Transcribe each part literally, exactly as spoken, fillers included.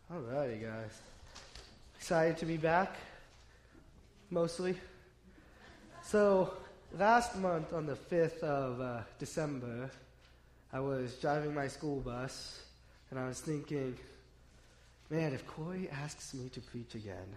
Alrighty, guys. Excited to be back, mostly. So, last month on the fifth of uh, December, I was driving my school bus, and I was thinking, man, if Corey asks me to preach again,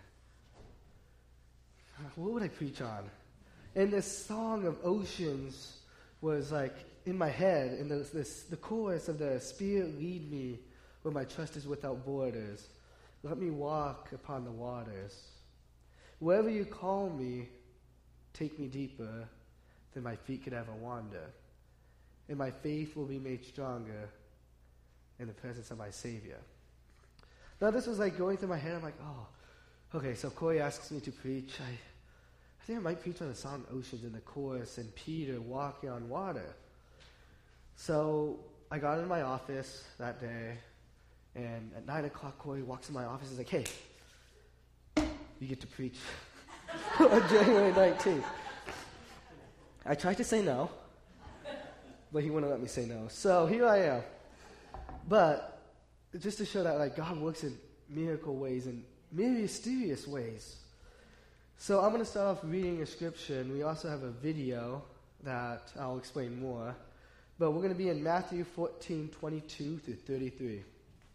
what would I preach on? And this song of Oceans was like in my head, and the, this, the chorus of the Spirit lead me where my trust is without borders. Let me walk upon the waters. Wherever you call me, take me deeper than my feet could ever wander. And my faith will be made stronger in the presence of my Savior. Now this was like going through my head. I'm like, oh, okay, so if Corey asks me to preach, I, I think I might preach on the song Oceans in the chorus and Peter walking on water. So I got in my office that day, and at nine o'clock, Corey walks in my office and is like, hey, you get to preach on January nineteenth. I tried to say no, but he wouldn't let me say no. So here I am. But just to show that like God works in miracle ways and mysterious ways. So I'm going to start off reading a scripture, and we also have a video that I'll explain more. But we're going to be in Matthew fourteen, twenty-two through thirty-three.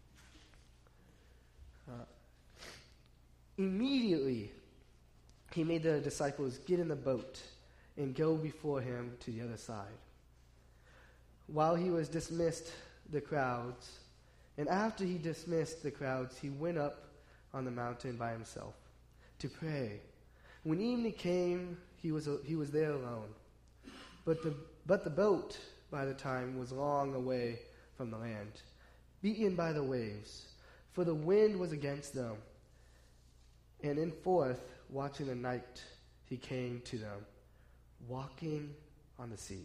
Uh, immediately, he made the disciples get in the boat and go before him to the other side. While he was dismissed the crowds, and after he dismissed the crowds, he went up on the mountain by himself to pray. When evening came, he was he was there alone. But the but the boat, by the time, was long away from the land, beaten by the waves, for the wind was against them. And in forth, watching the night, he came to them, walking on the sea.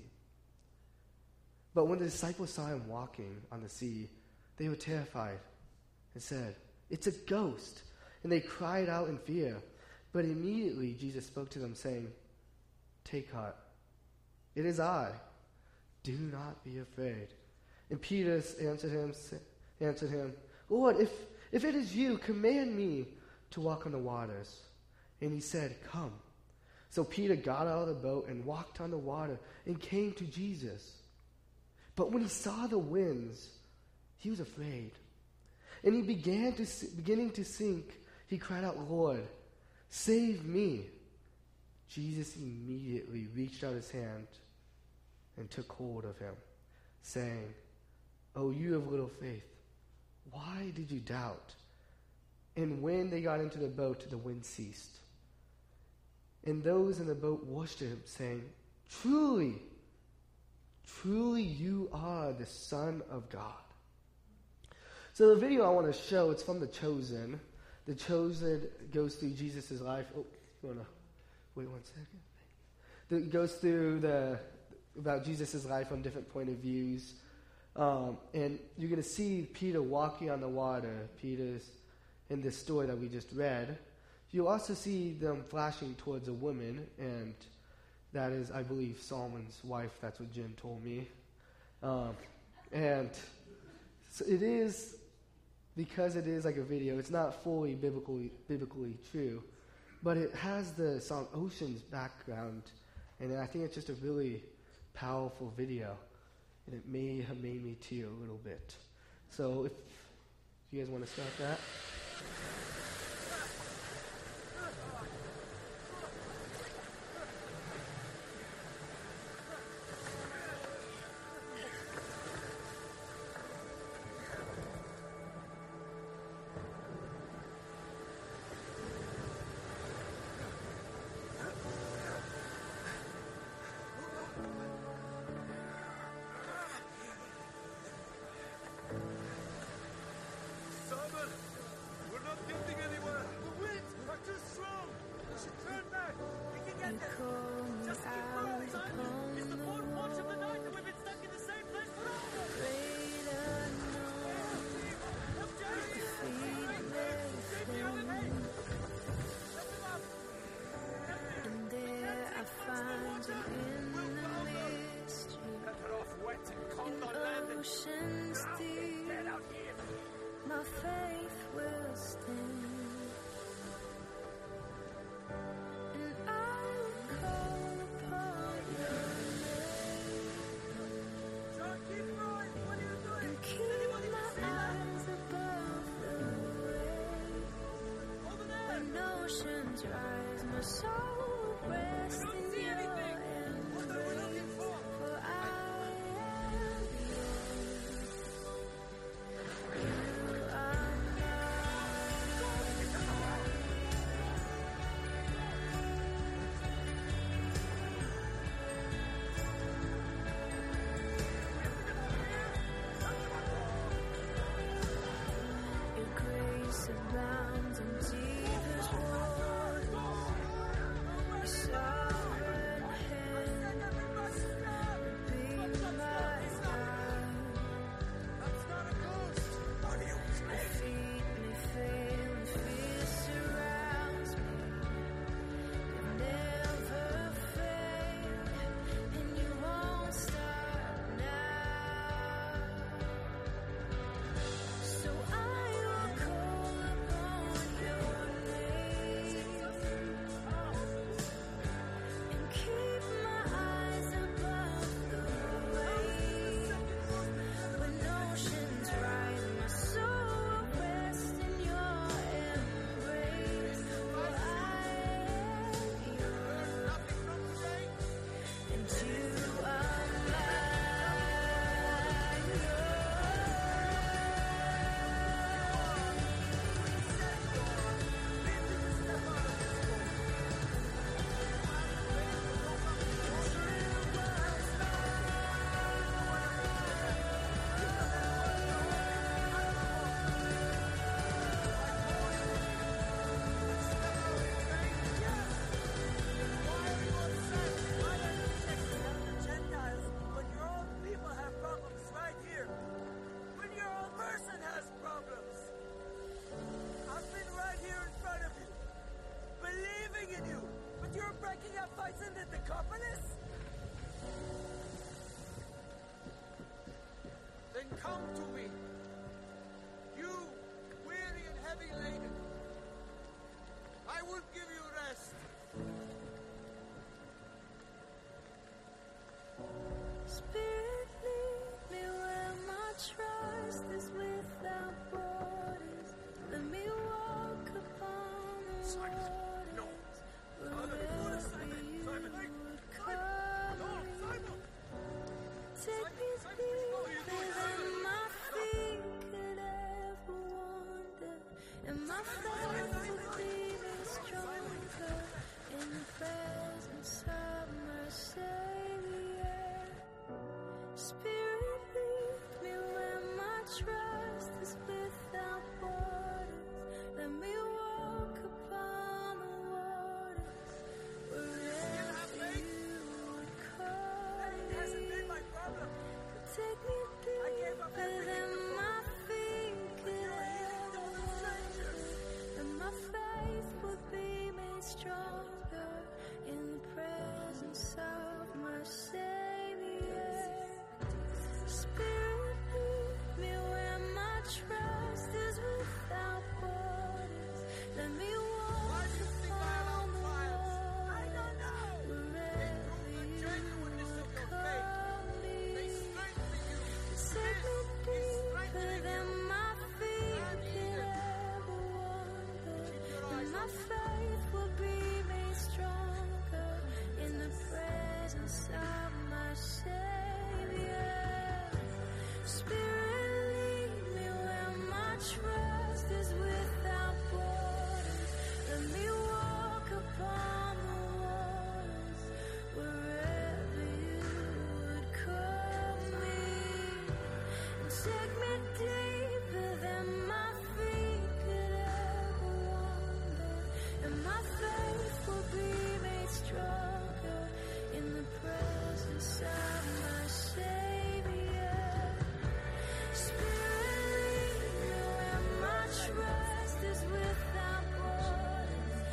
But when the disciples saw him walking on the sea, they were terrified and said, "It's a ghost." And they cried out in fear. But immediately Jesus spoke to them, saying, "Take heart, it is I. Do not be afraid." And Peter answered him, answered him, "Lord, if, if it is you, command me to walk on the waters." And he said, "Come." So Peter got out of the boat and walked on the water and came to Jesus. But when he saw the winds, he was afraid. And he began to beginning to sink. He cried out, "Lord, save me." Jesus immediately reached out his hand and took hold of him, saying, "Oh, you of little faith, why did you doubt?" And when they got into the boat, the wind ceased. And those in the boat worshipped him, saying, "Truly, truly you are the Son of God." So the video I want to show, it's from The Chosen. The Chosen goes through Jesus' life. Oh, you want to wait one second? It goes through the about Jesus' life from different point of views. Um, and you're going to see Peter walking on the water. Peter's in this story that we just read. You'll also see them flashing towards a woman, and that is, I believe, Solomon's wife. That's what Jen told me. Um, and so it is, because it is like a video, it's not fully biblically, biblically true, but it has the song Oceans background, and I think it's just a really powerful video, and it may have made me tear a little bit. So if you guys want to start that. We're not getting oceans rise, my soul rests in your embrace. For I am yours. You are your grace abounds in deepest waters. Your sovereign hand being my guide. My feet may fail and fear surrounds me. You never fail, and you won't stop now. So I will call upon your name and keep my eyes above the waves. When oceans rise, my soul will rest in your embrace. For I am yours, and you are Gentiles, when your own people have problems right here, when your own person has problems, I've been right here in front of you, believing in you, but you're breaking up fights in the Decapolis? Then come to me, you weary and heavy laden. I will give you rest. Spirit, lead me where my trust is without borders. Let me walk upon the Simon, no. waters. Simon, Wherever no, Simon, you Simon, would Simon, call no, me. Simon. Take me deeper than my feet could ever wander, and my faith will be made stronger in the presence of my Savior. Spirit, lead me where my trust is without borders. Let me walk upon the waters wherever you would call That hasn't been me. my problem. Take me I gave up deeper everything than before. my feet could You're healing ever all the strangers. wander, and my faith would be made stronger in the presence of my Savior. Spirit, lead me where my trust is without borders. Let me walk Why do you think I allow upon the trials? I waters don't know. They wherever prove the you genuineness of your call faith. They me. strengthen you. Take me This is deeper strengthening than you. my feet I need could it. ever wander, Keep your and eyes my open. faith will be made stronger in the presence of my Savior. Spirit, lead me where my trust is without borders. Let me walk upon the waters wherever you would call me. Take me deeper than my feet could ever wander, and my faith will be made stronger in the presence of my Savior. Spirit, lead me where my trust is without borders.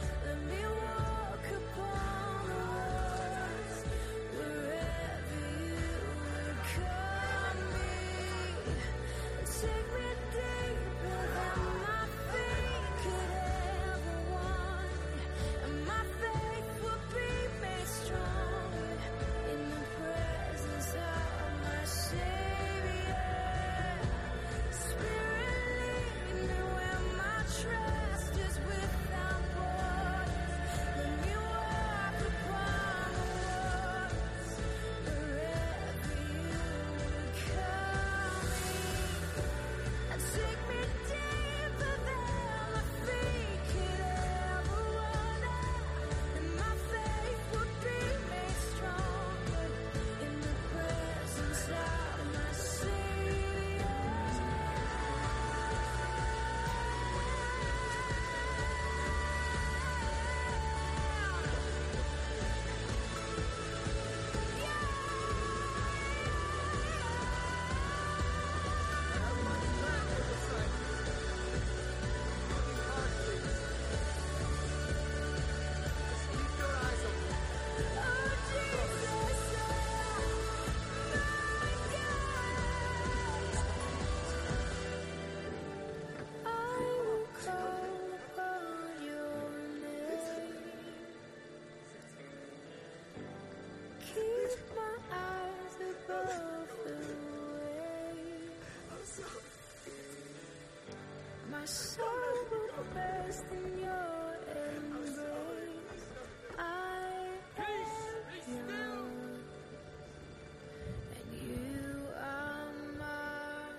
My soul will rest in your embrace. I am yours, and you are mine.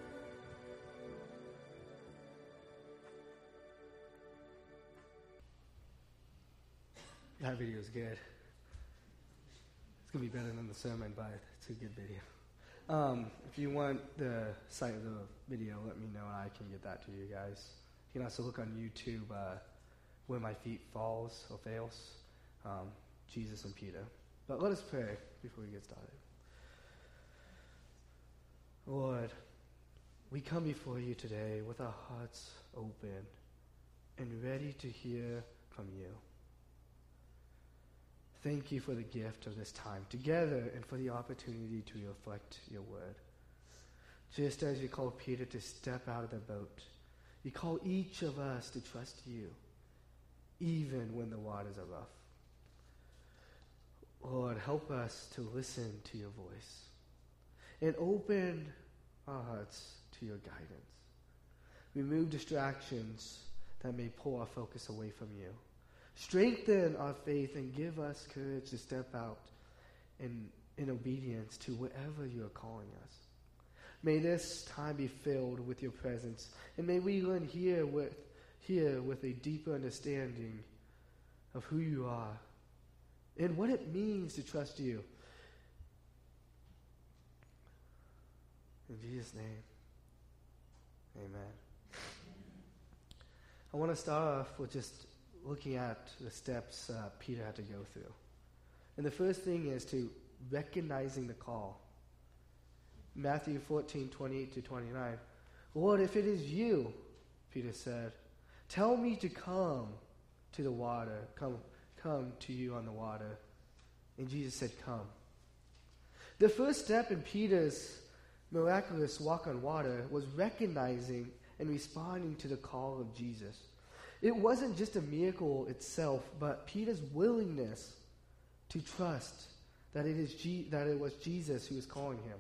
That video is good. It's going to be better than the sermon, but it's a good video. Um, if you want the site of the video, let me know and I can get that to you guys. You can also look on YouTube, uh, Where My Feet Falls or Fails, um, Jesus and Peter. But let us pray before we get started. Lord, we come before you today with our hearts open and ready to hear from you. Thank you for the gift of this time together and for the opportunity to reflect your word. Just as you called Peter to step out of the boat, you call each of us to trust you, even when the waters are rough. Lord, help us to listen to your voice and open our hearts to your guidance. Remove distractions that may pull our focus away from you. Strengthen our faith and give us courage to step out in, in obedience to wherever you are calling us. May this time be filled with your presence, and may we learn here with, here with a deeper understanding of who you are and what it means to trust you. In Jesus' name, amen. I want to start off with just looking at the steps uh, Peter had to go through. And the first thing is to recognizing the call. Matthew fourteen, twenty-eight to twenty-nine. Lord, if it is you, Peter said, tell me to come to the water, come, come to you on the water. And Jesus said, come. The first step in Peter's miraculous walk on water was recognizing and responding to the call of Jesus. It wasn't just a miracle itself, but Peter's willingness to trust that it is G- that it was Jesus who was calling him.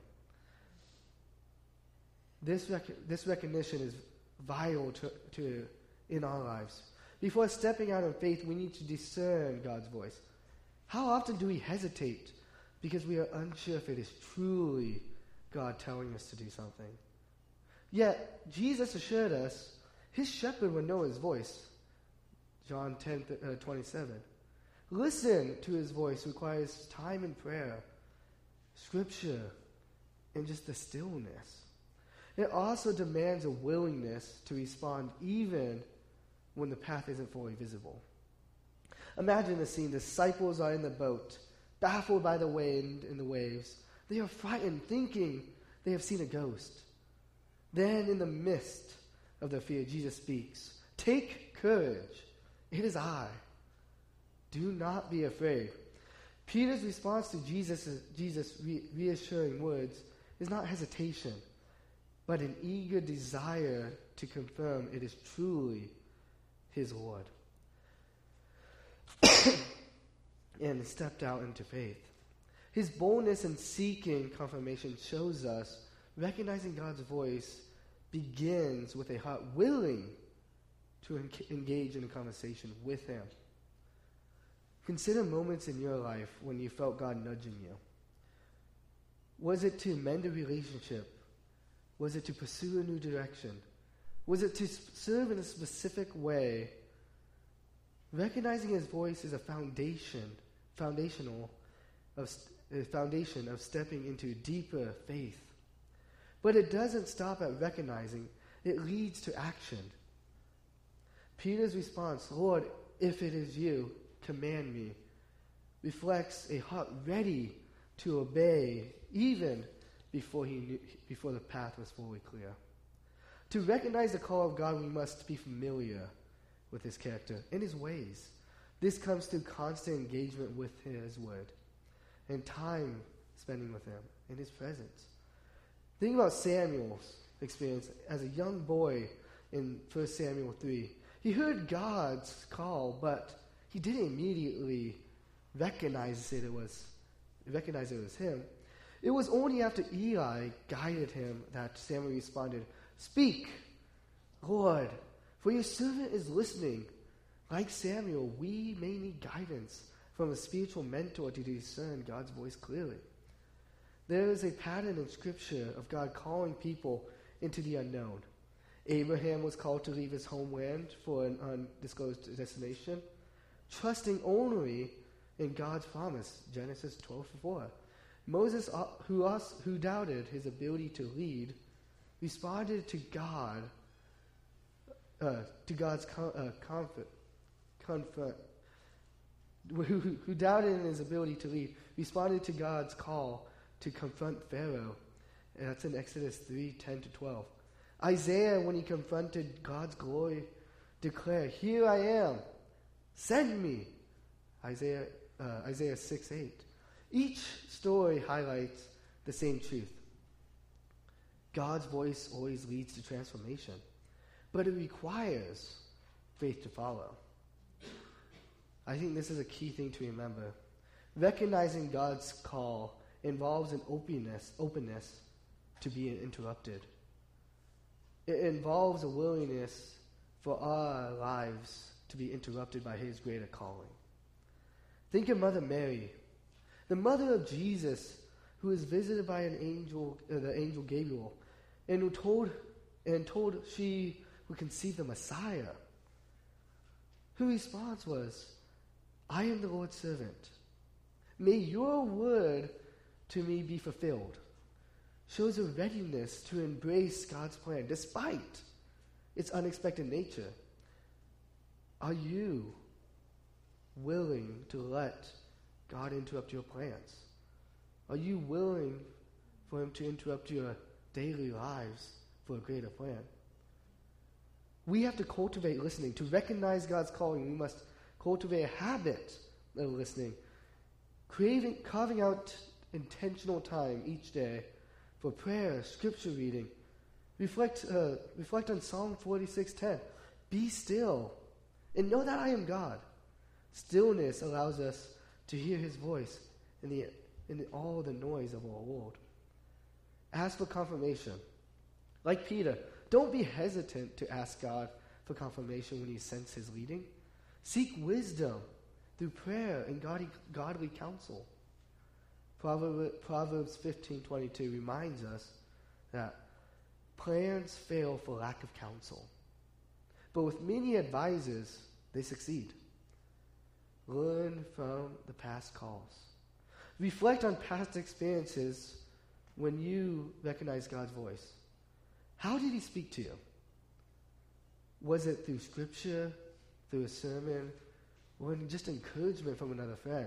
This rec- this recognition is vital to, to in our lives. Before stepping out in faith, we need to discern God's voice. How often do we hesitate because we are unsure if it is truly God telling us to do something? Yet, Jesus assured us his shepherd would know his voice. John ten, twenty-seven. Listen to his voice requires time in prayer, scripture, and just the stillness. It also demands a willingness to respond even when the path isn't fully visible. Imagine the scene. Disciples are in the boat, baffled by the wind and the waves. They are frightened, thinking they have seen a ghost. Then in the midst of their fear, Jesus speaks. Take courage. It is I. Do not be afraid. Peter's response to Jesus' Jesus re- reassuring words is not hesitation, but an eager desire to confirm it is truly his Lord. And stepped out into faith. His boldness in seeking confirmation shows us recognizing God's voice begins with a heart willing to en- engage in a conversation with him. Consider moments in your life when you felt God nudging you. Was it to mend a relationship? Was it to pursue a new direction? Was it to serve in a specific way? Recognizing his voice is a foundation, foundational, of st- a foundation of stepping into deeper faith. But it doesn't stop at recognizing; it leads to action. Peter's response, "Lord, if it is you, command me," reflects a heart ready to obey, even before he knew, before the path was fully clear. To recognize the call of God, we must be familiar with his character and his ways. This comes through constant engagement with his word and time spending with him in his presence. Think about Samuel's experience as a young boy in First Samuel three. He heard God's call, but he didn't immediately recognize it, it was recognize it was him. It was only after Eli guided him that Samuel responded, "Speak, Lord, for your servant is listening. Like Samuel, we may need guidance from a spiritual mentor to discern God's voice clearly. There is a pattern in Scripture of God calling people into the unknown. Abraham was called to leave his homeland for an undisclosed destination, trusting only in God's promise, Genesis twelve four. Moses, who, us, who doubted his ability to lead, responded to God, uh, to God's com- uh, comfort, comfort, who, who, who doubted in his ability to lead, responded to God's call to confront Pharaoh. And that's in Exodus three ten to twelve. Isaiah, when he confronted God's glory, declared, "Here I am, send me." Isaiah, uh, Isaiah six eight. Each story highlights the same truth. God's voice always leads to transformation, but it requires faith to follow. I think this is a key thing to remember. Recognizing God's call involves an openness, openness to be interrupted. It involves a willingness for our lives to be interrupted by His greater calling. Think of Mother Mary, the mother of Jesus, who was visited by an angel, uh, the angel Gabriel, and who told and told she would conceive the Messiah. Her response was, "I am the Lord's servant. May your word to me be fulfilled." Shows a readiness to embrace God's plan despite its unexpected nature. Are you willing to let God interrupt your plans? Are you willing for Him to interrupt your daily lives for a greater plan? We have to cultivate listening. To recognize God's calling, we must cultivate a habit of listening, creating, carving out intentional time each day for prayer, scripture reading. Reflect, uh, reflect on Psalm forty-six ten. Be still and know that I am God. Stillness allows us to hear His voice in, the, in the, all the noise of our world. Ask for confirmation. Like Peter, don't be hesitant to ask God for confirmation when you sense His leading. Seek wisdom through prayer and godly, godly counsel. Proverbs fifteen twenty-two reminds us that plans fail for lack of counsel, but with many advisors, they succeed. Learn from the past calls. Reflect on past experiences when you recognize God's voice. How did He speak to you? Was it through scripture, through a sermon, or just encouragement from another friend?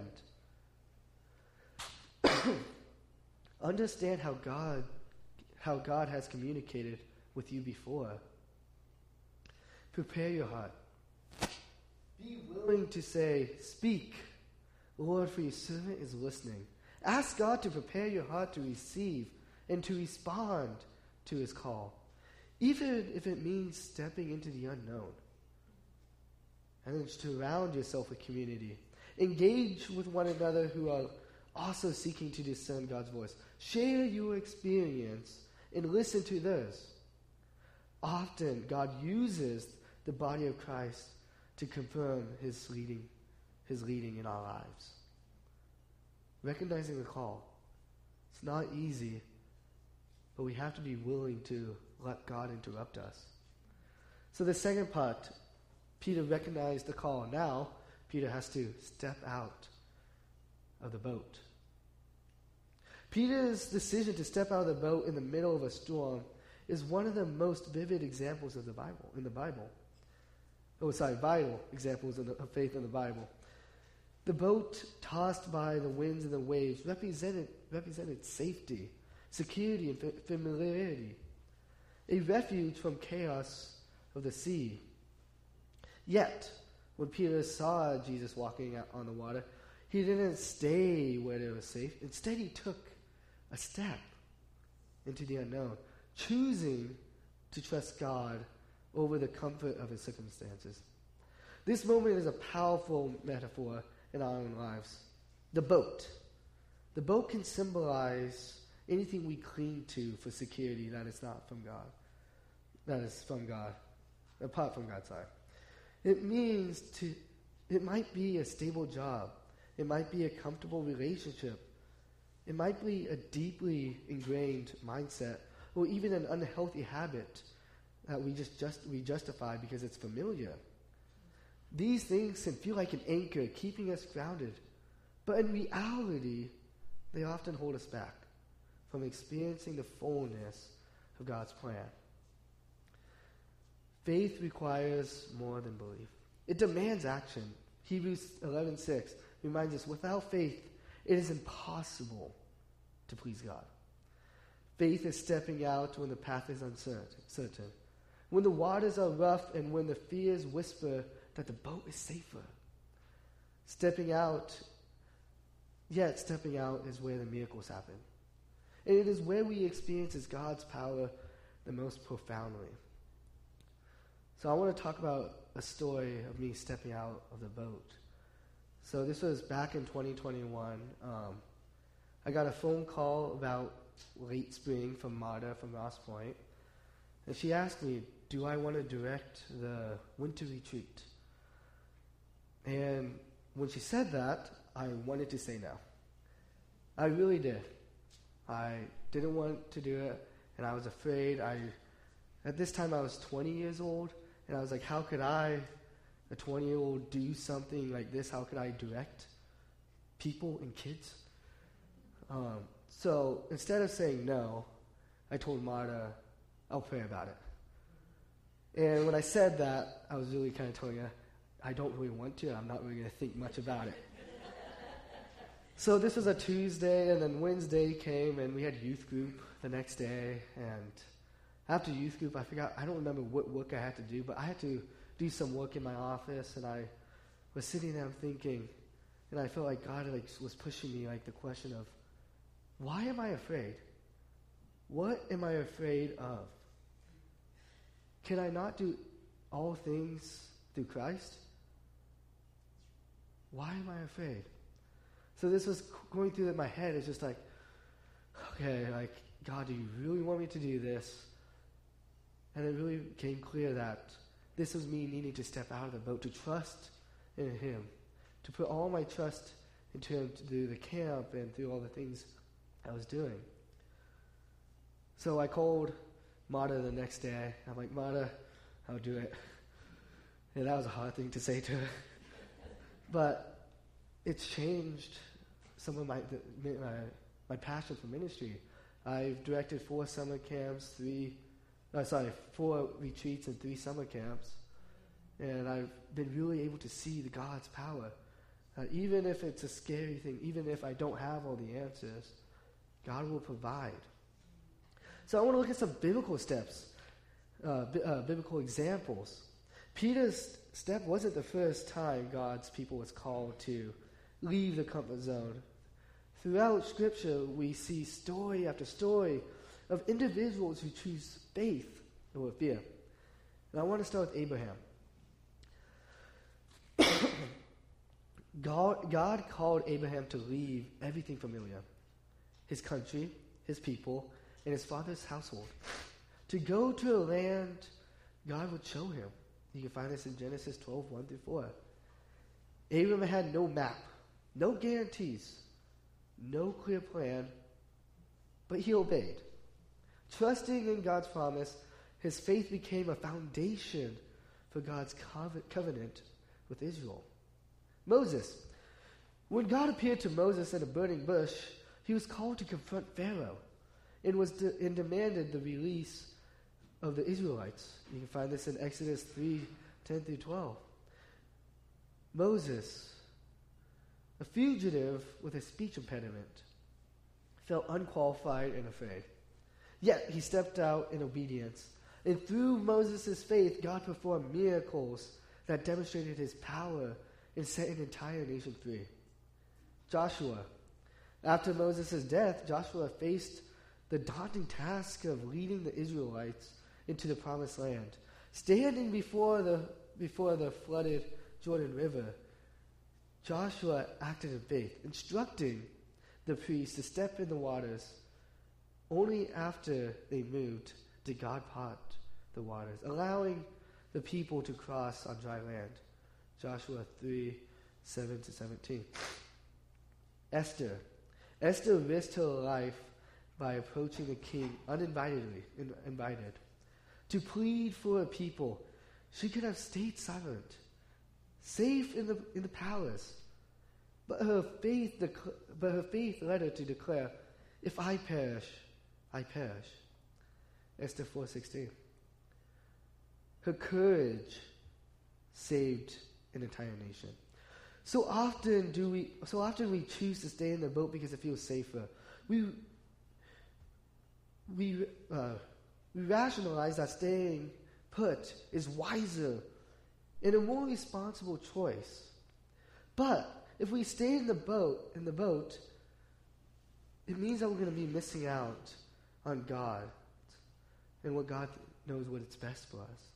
Understand how God, how God has communicated with you before. Prepare your heart. Be willing to say, "Speak, Lord, for your servant is listening." Ask God to prepare your heart to receive and to respond to His call, even if it means stepping into the unknown. And then surround yourself with community. Engage with one another who are also seeking to discern God's voice. Share your experience and listen to theirs. Often, God uses the body of Christ to confirm His leading, His leading in our lives. Recognizing the call. It's not easy, but we have to be willing to let God interrupt us. So the second part, Peter recognized the call. Now, Peter has to step out of the boat. Peter's decision to step out of the boat in the middle of a storm is one of the most vivid examples of the Bible, in the Bible. Oh, sorry, vital examples of, the, of faith in the Bible. The boat, tossed by the winds and the waves, represented, represented safety, security, and familiarity, a refuge from chaos of the sea. Yet, when Peter saw Jesus walking out on the water, he didn't stay where it was safe. Instead, he took a step into the unknown, choosing to trust God over the comfort of his circumstances. This moment is a powerful metaphor in our own lives. The boat. The boat can symbolize anything we cling to for security that is not from God. That is from God. apart from God's side. It means to, it might be a stable job. It might be a comfortable relationship. It might be a deeply ingrained mindset, or even an unhealthy habit that we just, just we justify because it's familiar. These things can feel like an anchor keeping us grounded, but in reality, they often hold us back from experiencing the fullness of God's plan. Faith requires more than belief. It demands action. Hebrews eleven six reminds us, without faith, it is impossible to please God. Faith is stepping out when the path is uncertain, when the waters are rough, and when the fears whisper that the boat is safer. Stepping out, yet stepping out is where the miracles happen. And it is where we experience God's power the most profoundly. So I want to talk about a story of me stepping out of the boat. So this was back in twenty twenty-one. Um, I got a phone call about late spring from Marta from Ross Point. And she asked me, do I want to direct the winter retreat? And when she said that, I wanted to say no. I really did. I didn't want to do it, and I was afraid. I, at this time, I was twenty years old, and I was like, how could I, a twenty-year-old, do something like this? How could I direct people and kids? Um, so instead of saying no, I told Marta, I'll pray about it. And when I said that, I was really kind of telling her, I don't really want to. I'm not really going to think much about it. So this was a Tuesday, and then Wednesday came, and we had youth group the next day. And after youth group, I forgot, I don't remember what work I had to do, but I had to do some work in my office, and I was sitting there thinking, and I felt like God like was pushing me, like the question of, why am I afraid? What am I afraid of? Can I not do all things through Christ? Why am I afraid? So this was going through my head. It's just like, okay, like, God, do you really want me to do this? And it really became clear that this was me needing to step out of the boat, to trust in Him, to put all my trust into Him to do the camp and through all the things I was doing. So I called Marta the next day. I'm like, Marta, I'll do it. And that was a hard thing to say to her. But it's changed some of my, the, my my passion for ministry. I've directed four summer camps, three, uh, sorry, four retreats and three summer camps. And I've been really able to see the God's power. Uh, even if it's a scary thing, even if I don't have all the answers, God will provide. So I want to look at some biblical steps, uh, bi- uh, biblical examples. Peter's step wasn't the first time God's people was called to leave the comfort zone. Throughout Scripture, we see story after story of individuals who choose faith over fear. And I want to start with Abraham. God, God called Abraham to leave everything familiar, his country, his people, and his father's household, to go to a land God would show him. You can find this in Genesis twelve, one through four. Abraham had no map, no guarantees, no clear plan, but he obeyed. Trusting in God's promise, his faith became a foundation for God's covenant with Israel. Moses. When God appeared to Moses in a burning bush, he was called to confront Pharaoh and was de- and demanded the release of the Israelites. You can find this in Exodus three, ten through twelve. Moses, a fugitive with a speech impediment, felt unqualified and afraid. Yet he stepped out in obedience. And through Moses' faith, God performed miracles that demonstrated his power and set an entire nation free. Joshua. After Moses' death, Joshua faced the daunting task of leading the Israelites into the promised land. Standing before the before the flooded Jordan River, Joshua acted in faith, instructing the priests to step in the waters. Only after they moved did God part the waters, allowing the people to cross on dry land. Joshua three, seven to seventeen. Esther. Esther risked her life by approaching the king uninvitedly, in, invited. To plead for a people, she could have stayed silent, safe in the in the palace. But her faith, dec- but her faith led her to declare, "If I perish, I perish." Esther four sixteen. Her courage saved an entire nation. So often do we. So often we choose to stay in the boat because it feels safer. We we uh, we rationalize that staying put is wiser and a more responsible choice. But if we stay in the boat, in the boat, it means that we're going to be missing out on God and what God knows what it's best for us.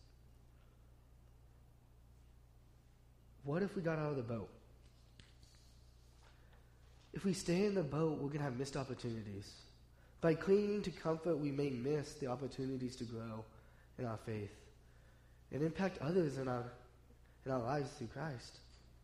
What if we got out of the boat? If we stay in the boat, we're going to have missed opportunities. By clinging to comfort, we may miss the opportunities to grow in our faith and impact others in our in our lives through Christ.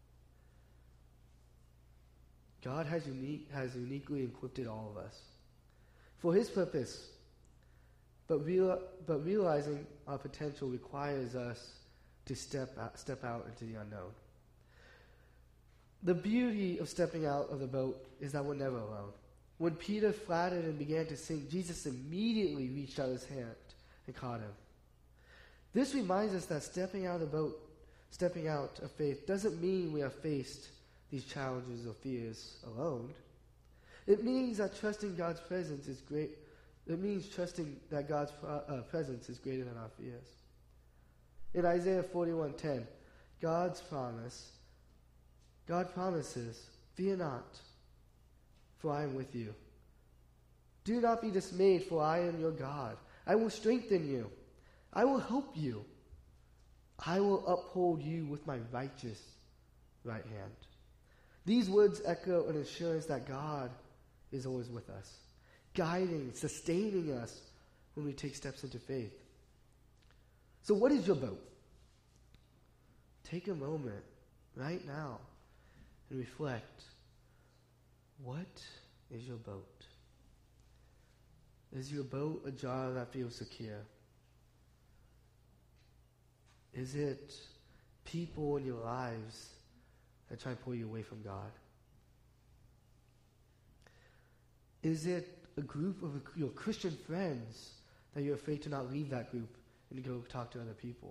God has unique has uniquely equipped all of us for His purpose, but real, but realizing our potential requires us to step out, step out into the unknown. The beauty of stepping out of the boat is that we're never alone. When Peter flattered and began to sink, Jesus immediately reached out his hand and caught him. This reminds us that stepping out of the boat, stepping out of faith, doesn't mean we have faced these challenges or fears alone. It means that trusting God's presence is great. It means trusting that God's uh, presence is greater than our fears. In Isaiah forty-one ten, God's promise, God promises, "Fear not, for I am with you. Do not be dismayed, for I am your God. I will strengthen you. I will help you. I will uphold you with my righteous right hand." These words echo an assurance that God is always with us, guiding, sustaining us when we take steps into faith. So what is your boat? Take a moment right now and reflect. What is your boat? Is your boat a jar that feels secure? Is it people in your lives that try to pull you away from God? Is it a group of your Christian friends that you're afraid to not leave that group and go talk to other people?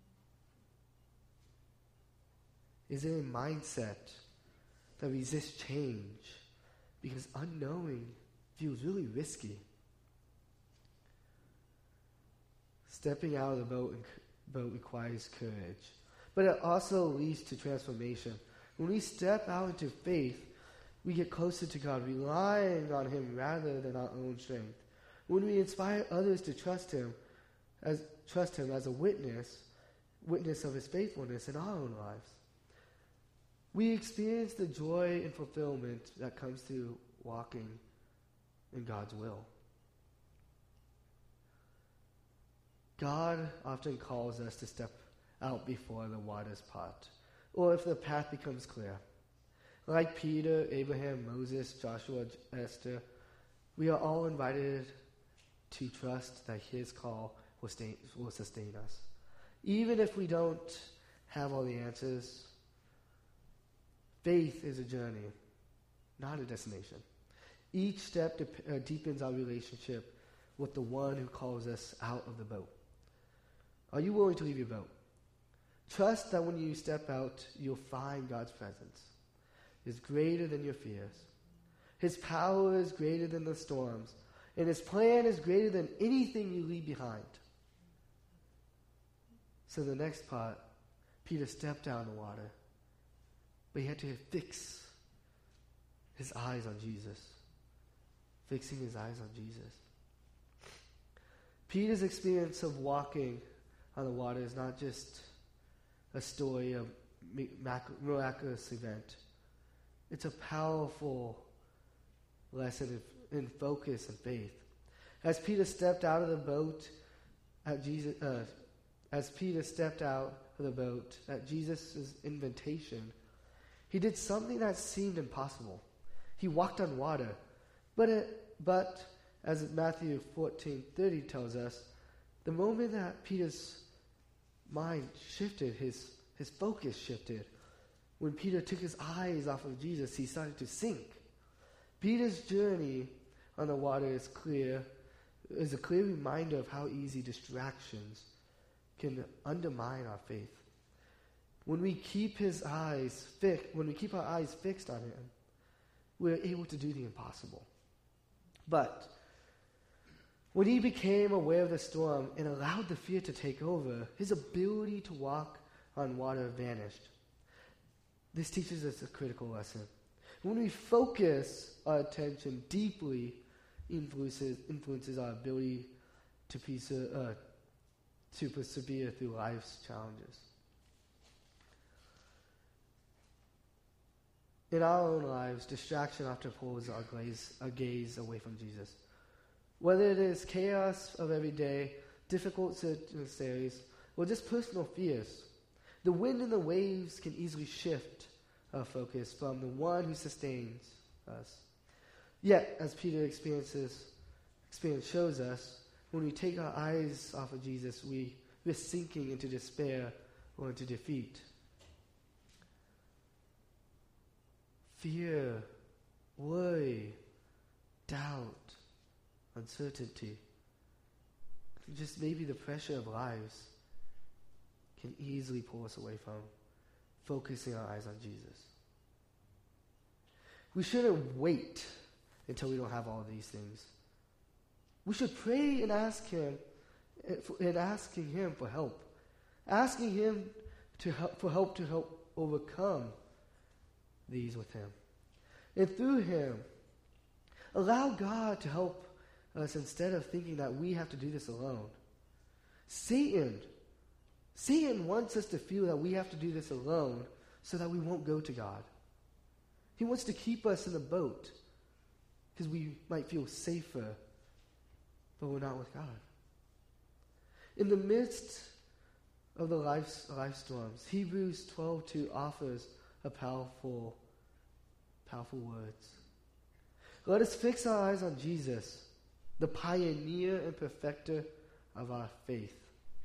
Is it a mindset that resists change because unknowing feels really risky? Stepping out of the boat, boat requires courage, but it also leads to transformation. When we step out into faith, we get closer to God, relying on Him rather than our own strength. When we inspire others to trust Him, as trust Him as a witness, witness of His faithfulness in our own lives, we experience the joy and fulfillment that comes through walking in God's will. God often calls us to step out before the waters part, or if the path becomes clear. Like Peter, Abraham, Moses, Joshua, Esther, we are all invited to trust that His call will, stay, will sustain us. Even if we don't have all the answers, faith is a journey, not a destination. Each step de- uh, deepens our relationship with the one who calls us out of the boat. Are you willing to leave your boat? Trust that when you step out, you'll find God's presence is greater than your fears. His power is greater than the storms, and His plan is greater than anything you leave behind. So the next part, Peter stepped out in the water, but he had to fix his eyes on Jesus. Fixing his eyes on Jesus. Peter's experience of walking on the water is not just a story of miraculous event. It's a powerful lesson in focus and faith. As Peter stepped out of the boat at Jesus, uh, as Peter stepped out of the boat at Jesus' invitation, he did something that seemed impossible. He walked on water. But, it, but as Matthew fourteen thirty tells us, the moment that Peter's mind shifted, his, his focus shifted, when Peter took his eyes off of Jesus, he started to sink. Peter's journey on the water is clear, is a clear reminder of how easy distractions can undermine our faith. When we keep his eyes fixed, when we keep our eyes fixed on him, we're able to do the impossible. But when he became aware of the storm and allowed the fear to take over, his ability to walk on water vanished. This teaches us a critical lesson. When we focus our attention deeply, influences influences our ability to perse- uh, to persevere through life's challenges. In our own lives, distraction often pulls our gaze, our gaze away from Jesus. Whether it is chaos of every day, difficult circumstances, or just personal fears, the wind and the waves can easily shift our focus from the one who sustains us. Yet, as Peter experiences, experience shows us, when we take our eyes off of Jesus, we risk sinking into despair or into defeat. Fear, worry, doubt, uncertainty, just maybe the pressure of lives can easily pull us away from focusing our eyes on Jesus. We shouldn't wait until we don't have all of these things. We should pray and ask him, and asking him for help, asking him to help, for help to help overcome these with him. And through him, allow God to help us instead of thinking that we have to do this alone. Satan, Satan wants us to feel that we have to do this alone so that we won't go to God. He wants to keep us in the boat because we might feel safer, but we're not with God. In the midst of the life, life storms, Hebrews twelve two offers a powerful, powerful words. Let us fix our eyes on Jesus, the pioneer and perfecter of our faith.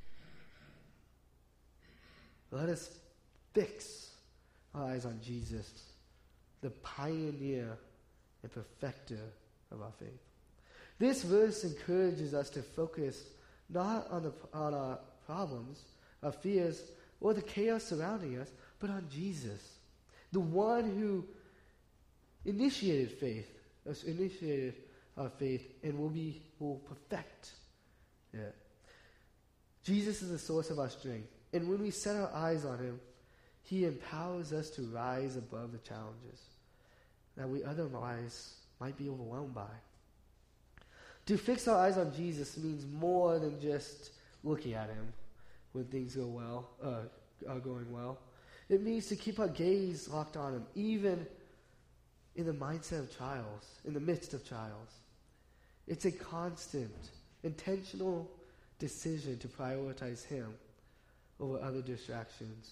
Let us fix our eyes on Jesus, the pioneer and perfecter of our faith. This verse encourages us to focus not on, the, on our problems, our fears, or the chaos surrounding us, but on Jesus, the one who initiated faith, initiated our faith, and will be will perfect it. Jesus is the source of our strength, and when we set our eyes on him, he empowers us to rise above the challenges that we otherwise might be overwhelmed by. To fix our eyes on Jesus means more than just looking at him when things go well, uh, are going well. It means to keep our gaze locked on him, even in the mindset of trials, in the midst of trials. It's a constant, intentional decision to prioritize him over other distractions.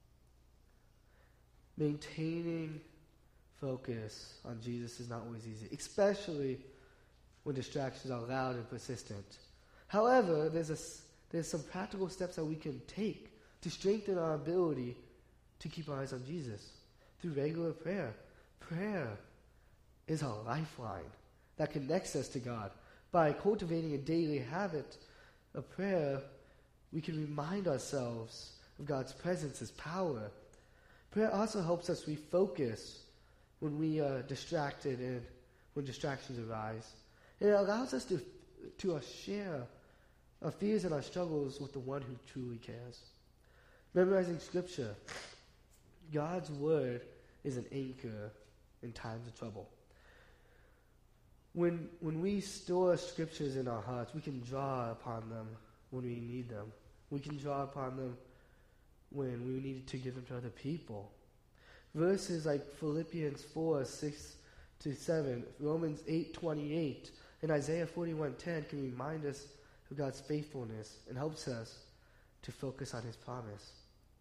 Maintaining focus on Jesus is not always easy, especially when distractions are loud and persistent. However, there's a, there's some practical steps that we can take to strengthen our ability to keep our eyes on Jesus through regular prayer. Prayer is a lifeline that connects us to God. By cultivating a daily habit of prayer, we can remind ourselves of God's presence, his power. Prayer also helps us refocus when we are distracted and when distractions arise. And it allows us to, to uh, share our fears and our struggles with the one who truly cares. Memorizing Scripture. God's Word is an anchor in times of trouble. When, when we store Scriptures in our hearts, we can draw upon them when we need them. We can draw upon them when we need to give them to other people. Verses like Philippians four, six to seven, Romans eight, twenty-eight, and Isaiah forty-one ten can remind us of God's faithfulness and helps us to focus on his promise.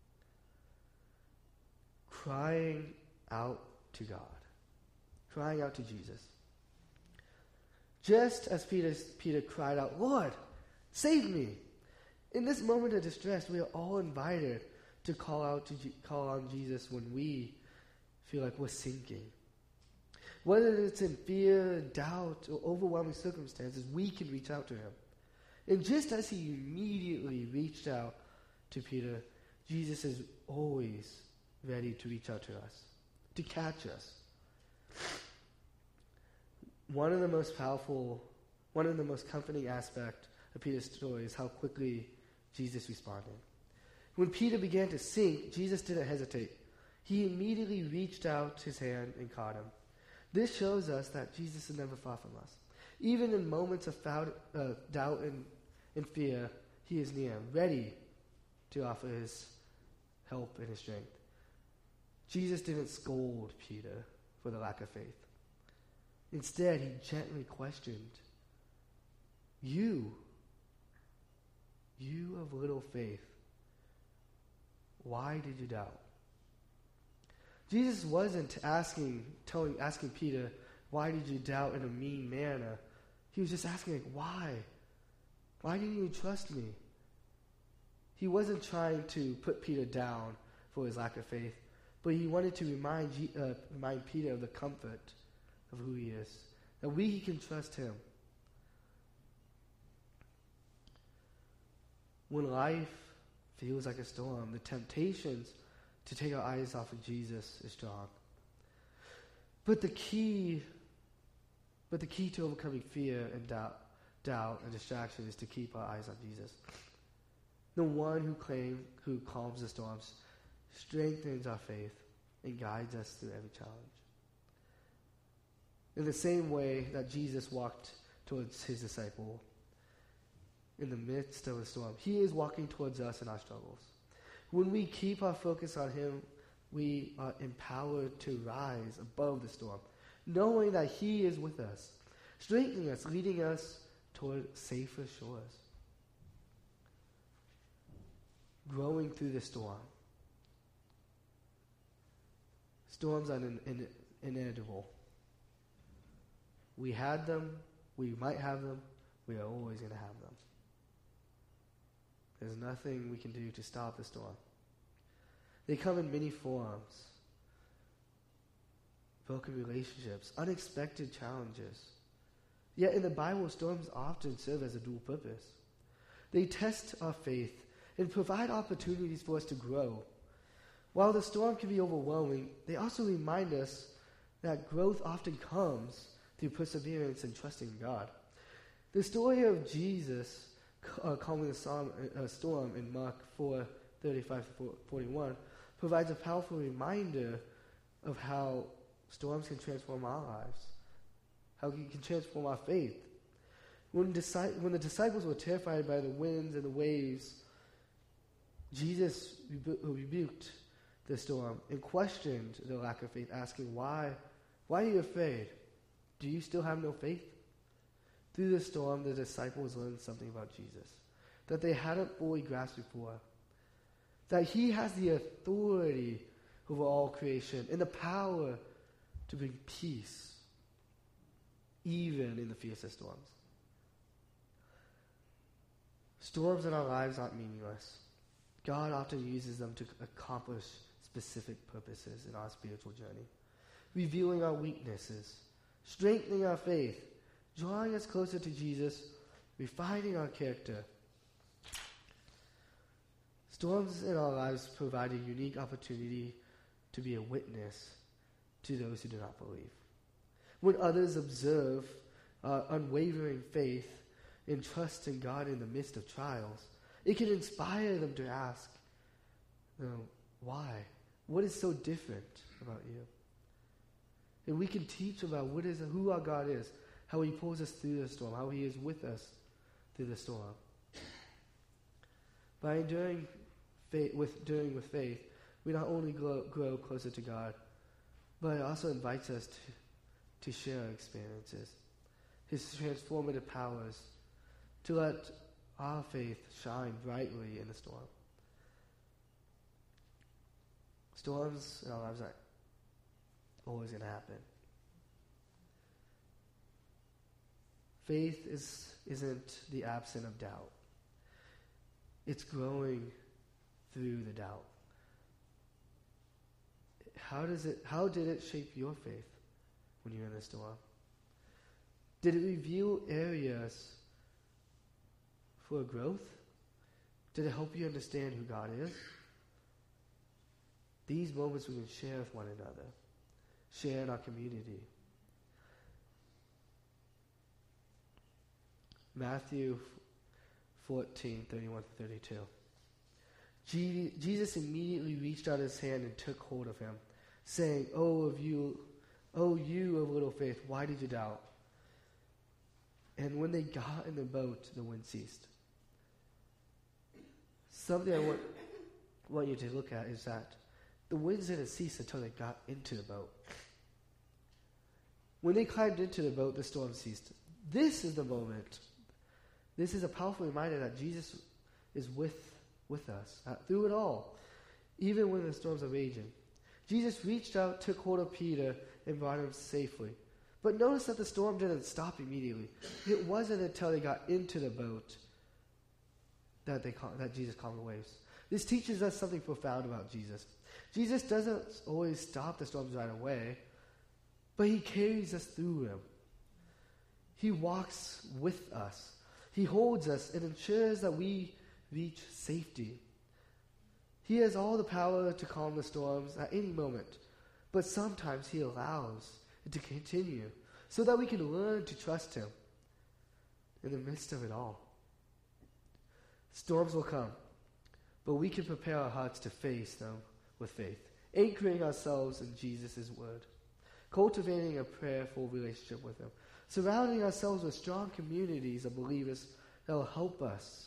Crying out to God. Crying out to Jesus. Just as Peter, Peter cried out, Lord, save me. In this moment of distress, we are all invited to call out to G- call on Jesus when we feel like we're sinking. Whether it's in fear, doubt, or overwhelming circumstances, we can reach out to him. And just as he immediately reached out to Peter, Jesus is always ready to reach out to us, to catch us. One of the most powerful, one of the most comforting aspects of Peter's story is how quickly Jesus responded. When Peter began to sink, Jesus didn't hesitate. He immediately reached out his hand and caught him. This shows us that Jesus is never far from us. Even in moments of doubt, uh, doubt and, and fear, he is near, ready to offer his help and his strength. Jesus didn't scold Peter for the lack of faith. Instead, he gently questioned, You, you of little faith, why did you doubt? Jesus wasn't asking, telling, asking Peter, why did you doubt in a mean manner? He was just asking, like, why? Why didn't you trust me? He wasn't trying to put Peter down for his lack of faith, but he wanted to remind, uh, remind Peter of the comfort of who he is, that we can trust him. When life feels like a storm, the temptations to take our eyes off of Jesus is strong. But the key, but the key to overcoming fear and doubt, doubt and distraction is to keep our eyes on Jesus. The one who claim, who calms the storms, strengthens our faith, and guides us through every challenge. In the same way that Jesus walked towards his disciple in the midst of a storm, he is walking towards us in our struggles. When we keep our focus on him, we are empowered to rise above the storm, knowing that he is with us, strengthening us, leading us toward safer shores. Growing through the storm. Storms are in, in, inevitable. We had them, we might have them, we are always going to have them. There's nothing we can do to stop the storm. They come in many forms. Broken relationships, unexpected challenges. Yet in the Bible, storms often serve as a dual purpose. They test our faith and provide opportunities for us to grow. While the storm can be overwhelming, they also remind us that growth often comes through perseverance and trusting in God. The story of Jesus uh, calming the storm, uh, storm in Mark four thirty-five to forty-one provides a powerful reminder of how storms can transform our lives, how it can transform our faith. When, disi- when the disciples were terrified by the winds and the waves, Jesus rebu- rebuked the storm and questioned their lack of faith, asking, why, why are you afraid? Do you still have no faith? Through the storm, the disciples learned something about Jesus that they hadn't fully grasped before. That he has the authority over all creation and the power to bring peace, even in the fiercest storms. Storms in our lives aren't meaningless. God often uses them to accomplish specific purposes in our spiritual journey, revealing our weaknesses, strengthening our faith, drawing us closer to Jesus, refining our character. Storms in our lives provide a unique opportunity to be a witness to those who do not believe. When others observe our unwavering faith and trust in God in the midst of trials, it can inspire them to ask, you know, why? What is so different about you? And we can teach about what is who our God is, how he pulls us through the storm, how he is with us through the storm. By enduring faith, with doing with faith, we not only grow, grow closer to God, but it also invites us to, to share our experiences, his transformative powers, to let our faith shine brightly in the storm. Storms in our lives are always going to happen. Faith is, isn't the absence of doubt. It's growing through the doubt. How does it? How did it shape your faith when you were in the storm? Did it reveal areas for growth? Did it help you understand who God is? These moments we can share with one another, share in our community. Matthew fourteen, thirty-one to thirty-two. Je- Jesus immediately reached out his hand and took hold of him, saying, "Oh, of you, oh, you of little faith, why did you doubt?" And when they got in the boat, the wind ceased. Something I want, want you to look at is that the winds didn't cease until they got into the boat. When they climbed into the boat, the storm ceased. This is the moment. This is a powerful reminder that Jesus is with, with us uh, through it all, even when the storms are raging. Jesus reached out, took hold of Peter, and brought him safely. But notice that the storm didn't stop immediately. It wasn't until they got into the boat that they cal- that Jesus calmed the waves. This teaches us something profound about Jesus. Jesus doesn't always stop the storms right away, but he carries us through them. He walks with us. He holds us and ensures that we reach safety. He has all the power to calm the storms at any moment, but sometimes he allows it to continue so that we can learn to trust him in the midst of it all. Storms will come, but we can prepare our hearts to face them with faith, anchoring ourselves in Jesus' word, cultivating a prayerful relationship with him, surrounding ourselves with strong communities of believers that will help us.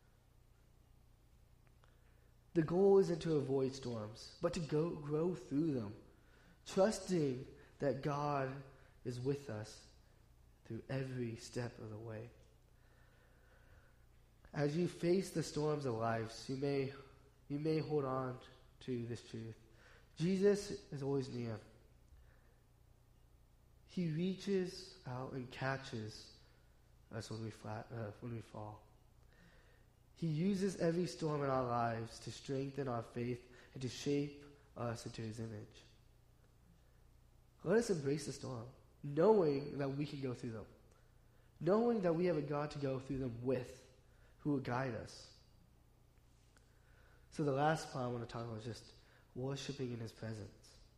The goal isn't to avoid storms, but to go grow through them, trusting that God is with us through every step of the way. As you face the storms of life, you may, you may hold on to this truth. Jesus is always near. He reaches out and catches us when we, flat, uh, when we fall. He uses every storm in our lives to strengthen our faith and to shape us into his image. Let us embrace the storm, knowing that we can go through them, knowing that we have a God to go through them with, who will guide us. So the last part I want to talk about is just worshiping in his presence.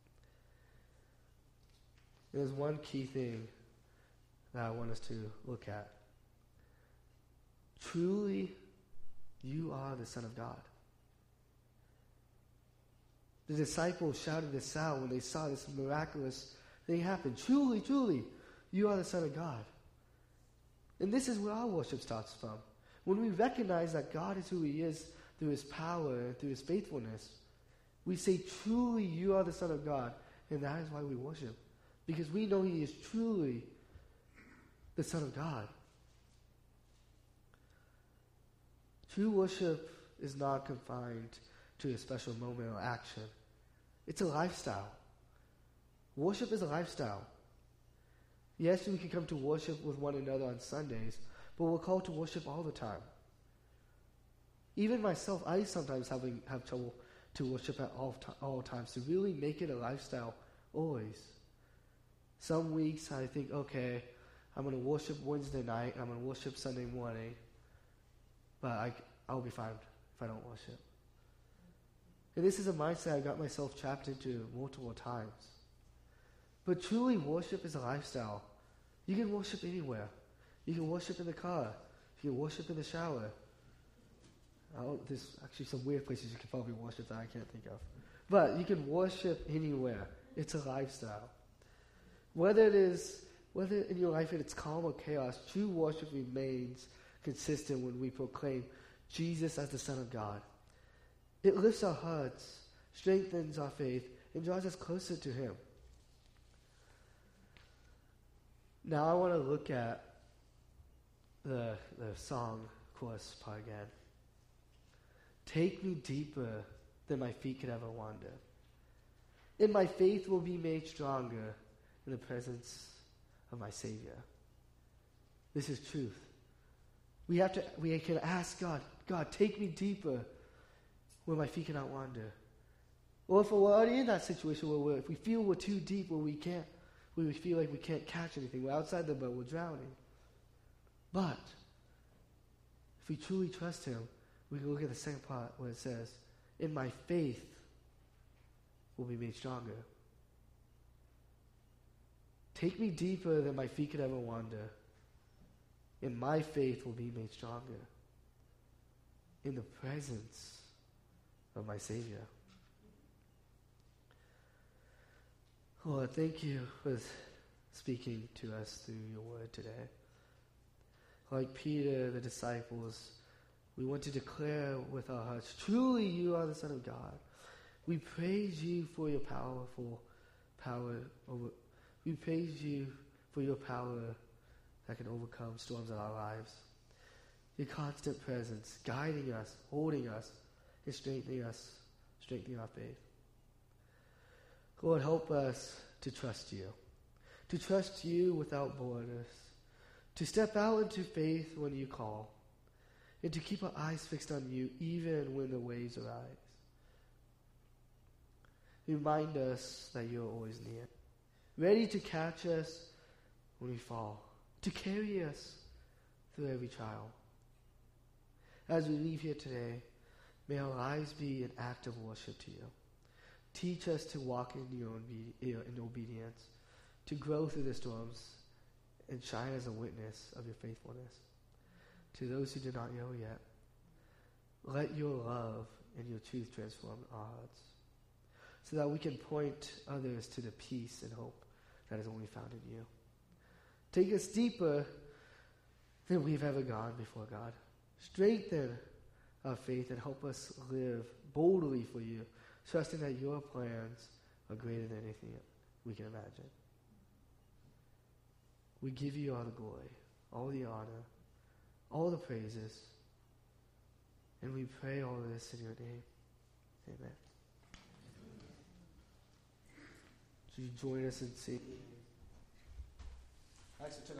There's one key thing that I want us to look at. Truly, you are the Son of God. The disciples shouted this out when they saw this miraculous thing happen. Truly, truly, you are the Son of God. And this is where our worship starts from. When we recognize that God is who he is through his power and through his faithfulness, we say, truly, you are the Son of God. And that is why we worship. Because we know he is truly the Son of God. True worship is not confined to a special moment or action. It's a lifestyle. Worship is a lifestyle. Yes, we can come to worship with one another on Sundays, but we're called to worship all the time. Even myself, I sometimes have, have trouble to worship at all, t- all times, to really make it a lifestyle always. Some weeks I think, okay, I'm going to worship Wednesday night, I'm going to worship Sunday morning, but I, I'll be fine if I don't worship. And this is a mindset I got myself trapped into multiple times. But truly, worship is a lifestyle. You can worship anywhere. You can worship in the car. You can worship in the shower. Oh, there's actually some weird places you can probably worship that I can't think of. But you can worship anywhere. It's a lifestyle. Whether it is, whether in your life it's calm or chaos, true worship remains consistent when we proclaim Jesus as the Son of God. It lifts our hearts, strengthens our faith, and draws us closer to him. Now I want to look at the, the song chorus part again. Take me deeper than my feet could ever wander. And my faith will be made stronger in the presence of my Savior. This is truth. We have to, we can ask God, God, take me deeper where my feet cannot wander. Or if we're already in that situation where we're, if we feel we're too deep, where we can't, where we feel like we can't catch anything, we're outside the boat, we're drowning. But if we truly trust Him, we can look at the second part where it says, in my faith will be made stronger. Take me deeper than my feet could ever wander. And my faith will be made stronger in the presence of my Savior. Lord, thank you for speaking to us through your word today. Like Peter, the disciples, we want to declare with our hearts, truly you are the Son of God. We praise you for your powerful power. Over, we praise you for your power that can overcome storms in our lives. Your constant presence, guiding us, holding us, and strengthening us, strengthening our faith. Lord, help us to trust you, to trust you without borders, to step out into faith when you call, and to keep our eyes fixed on you even when the waves arise. Remind us that you're always near, ready to catch us when we fall, to carry us through every trial. As we leave here today, may our lives be an act of worship to you. Teach us to walk in your obe- in obedience, to grow through the storms, and shine as a witness of your faithfulness. To those who do not know yet, let your love and your truth transform our hearts, so that we can point others to the peace and hope that is only found in you. Take us deeper than we've ever gone before, God. Strengthen our faith and help us live boldly for you, trusting that your plans are greater than anything we can imagine. We give you all the glory, all the honor, all the praises, and we pray all this in your name. Amen. So you join us in singing. Actually,